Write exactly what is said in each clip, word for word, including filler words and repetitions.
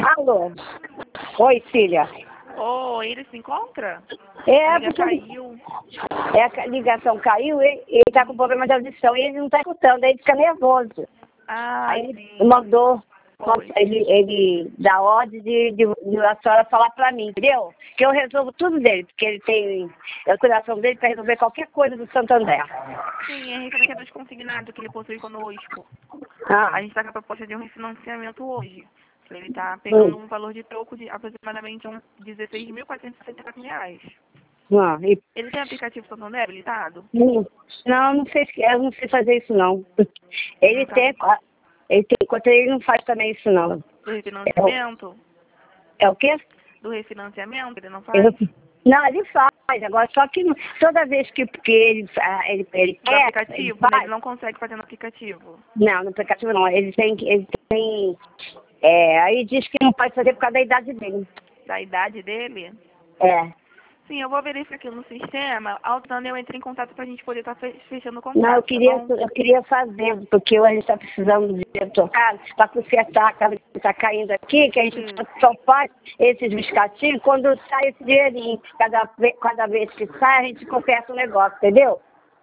Alô? Oi, filha. Oi, ele se encontra? É, A ligação porque caiu. é, a ligação caiu e ele tá com problema de audição e ele não tá escutando, aí ele fica nervoso. Ah, Aí ele sim. mandou, Oi. ele, ele dá ordem de, de, de a senhora falar pra mim, entendeu? Que eu resolvo tudo dele, porque ele tem é o coração dele pra resolver qualquer coisa do Santander. Sim, é referente ao desconsignado que ele possui conosco. Ah, A gente está com a proposta de um refinanciamento hoje. Ele está pegando hum, um valor de troco de aproximadamente uns dezesseis mil quatrocentos e sessenta e quatro reais. não, e, Ele tem aplicativo Santander habilitado? hum, não, não sei, eu não sei fazer isso não. Ele Não tá. tem, ele tem, enquanto ele não faz também isso não. Do É, o- refinanciamento? é o quê? Do refinanciamento, ele não Eu- faz? Não, ele faz, agora só que toda vez que, que ele, ah, ele, ele Do quer, ele aplicativo, né? Ele faz. não consegue fazer no aplicativo. Não, no aplicativo não, ele tem, que- ele tem, é, aí diz que não pode fazer por causa da idade dele. Da idade dele? É, Sim, eu vou verificar aqui no sistema. Altando, eu entrei em contato pra gente poder estar fechando o não, eu contrato, tá queria, bom? eu queria fazer, porque hoje está precisando de dinheiro trocado para consertar a casa que está caindo aqui, que a gente Isso. só faz esses biscatinhos quando sai esse dinheirinho. Cada, ve- cada vez que sai, a gente conserta o negócio, entendeu?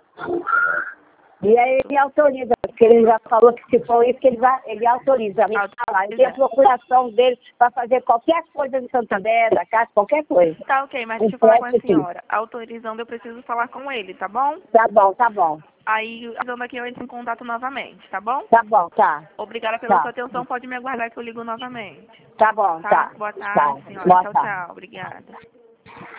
E aí ele autoriza, porque ele já falou que se for isso, que ele, vai, ele autoriza a me falar. Eu tenho a procuração dele para fazer qualquer coisa no Santander, da casa, qualquer coisa. Tá ok, mas Um deixa eu falar com a empréstimo. senhora. Autorizando, eu preciso falar com ele, tá bom? Tá bom, tá bom. Aí, usando aqui, eu entro em contato novamente, tá bom? Tá bom, tá. Obrigada pela Tá. sua atenção. Pode me aguardar que eu ligo novamente. Tá bom, Tá? tá. Boa Tá. tarde, senhora. Boa Tchau, tarde. tchau. Obrigada.